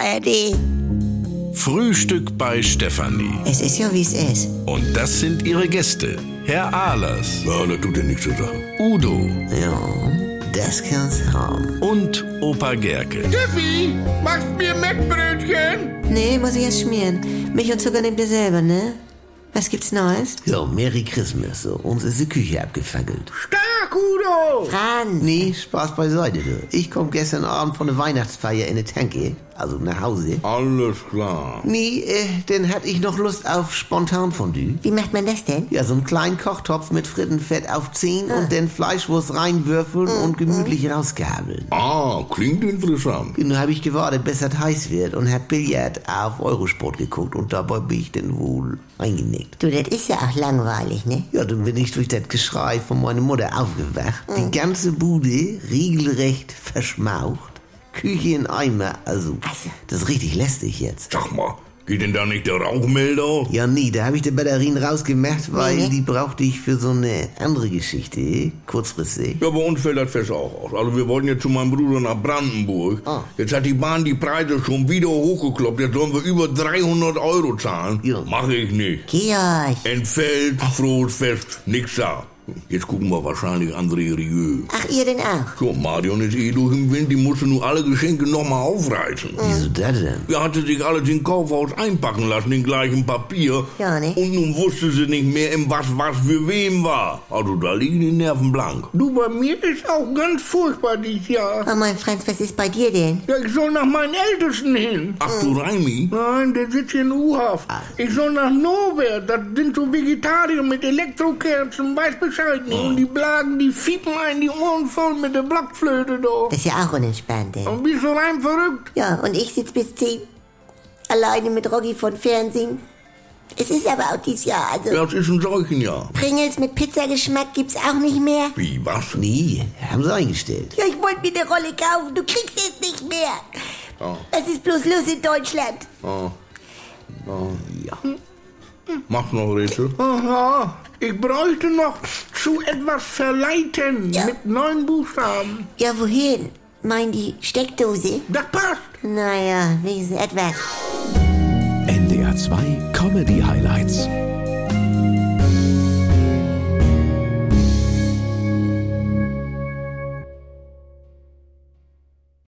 ARD. Frühstück bei Stefanie. Es ist ja, wie es ist. Und das sind ihre Gäste. Herr Ahlers. Ja, das tut ja nichts zur Sache. Udo. Ja, das kann's haben. Und Opa Gerke. Steffi, machst mir Mettbrötchen? Nee, muss ich erst schmieren. Milch und Zucker nehmt ihr selber, ne? Was gibt's Neues? Ja, Merry Christmas. So. Uns ist die Küche abgefackelt. Stark, Udo! Franz! Nee, Spaß beiseite. Du. Ich komm gestern Abend von der Weihnachtsfeier in die Tanke, also nach Hause. Alles klar. Nee, dann hatte ich noch Lust auf Spontanfondue. Wie macht man das denn? Ja, so einen kleinen Kochtopf mit Frittenfett aufziehen und dann Fleischwurst reinwürfeln und gemütlich rausgabeln. Ah, klingt interessant. Nun habe ich gewartet, bis es heiß wird und hab Billard auf Eurosport geguckt und dabei bin ich dann wohl eingenickt. Du, das ist ja auch langweilig, ne? Ja, dann bin ich durch das Geschrei von meiner Mutter aufgewacht. Die ganze Bude regelrecht verschmaucht. Küche in Eimer, also, das ist richtig lästig jetzt. Sag mal, geht denn da nicht der Rauchmelder? Ja, nee, da habe ich die Batterien rausgemacht, weil Nee. die brauchte ich für so eine andere Geschichte, kurzfristig. Ja, bei uns fällt das Fest auch aus. Also wir wollten jetzt zu meinem Bruder nach Brandenburg. Ah. Jetzt hat die Bahn die Preise schon wieder hochgekloppt. Jetzt sollen wir über 300 Euro zahlen. Ja. Mache ich nicht. Georg! Entfällt, frohes Fest, nix da. Jetzt gucken wir wahrscheinlich André Rieu. Ach, ihr denn auch? So, Marion ist durch den Wind, die musste nur alle Geschenke nochmal aufreißen. Wieso das denn? Ja, hatte sich alles in Kaufhaus einpacken lassen, in gleichem Papier. Ja, ne? Und nun wusste sie nicht mehr, in was für wem war. Also da liegen die Nerven blank. Du, bei mir ist auch ganz furchtbar dieses Jahr. Oh, mein Franz, was ist bei dir denn? Ja, ich soll nach meinen Ältesten hin. Ach du Reimi? Nein, der sitzt hier in U-Haft. Ich soll nach Norbert, das sind so Vegetarier mit Elektrokerzen, weiß Bescheid nicht. Und die Blagen, die fiepen einen die Ohren voll mit der Blockflöte da. Das ist ja auch unentspannt, ey. Und bist du rein verrückt? Ja, und ich sitz bis 10 alleine mit Roggi von Fernsehen. Es ist aber auch dieses Jahr, also Ja, es ist ein Seuchenjahr. Pringles mit Pizzageschmack gibt's auch nicht mehr. Wie, was? Nee, haben sie eingestellt. Ja, ich wollte mir eine Rolle kaufen, du kriegst es nicht mehr. Oh. Das ist bloß los in Deutschland. Ja. Mach's noch, Rätsel. Aha, ich bräuchte noch zu etwas verleiten Ja. mit 9 Buchstaben. Ja, wohin? Mein die Steckdose? Das passt. Naja, wenigstens etwas. NDR 2 Comedy Highlights.